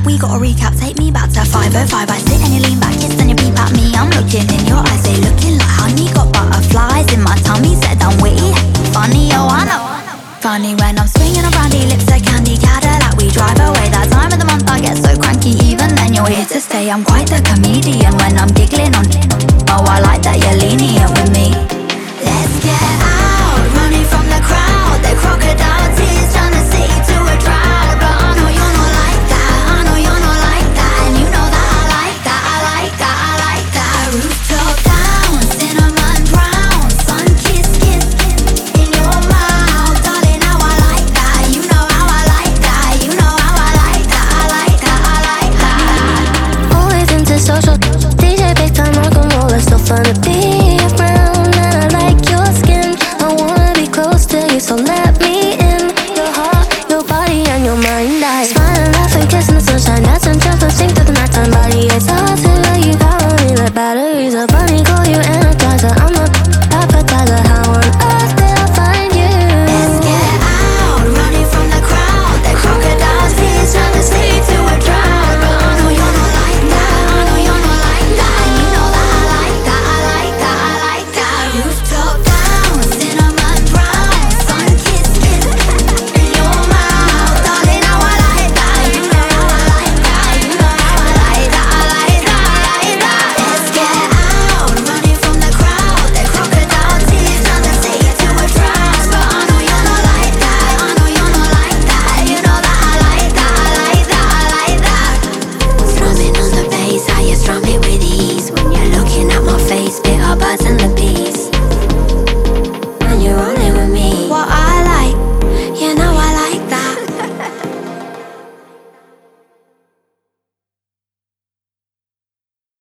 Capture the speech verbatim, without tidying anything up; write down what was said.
we got a recap. Take me back to five oh five. I sit and you lean back, kiss and you peep at me. I'm looking in your eyes, they looking like honey. Got butterflies in my tummy, said I'm witty. Funny, oh I know. Funny when I'm swinging around, your lips are candy Cadillac. We drive away, that time of the month I get so cranky. Even then you're here to stay, I'm quite the comedian when I'm giggling on. Oh, I like that you're lenient with me.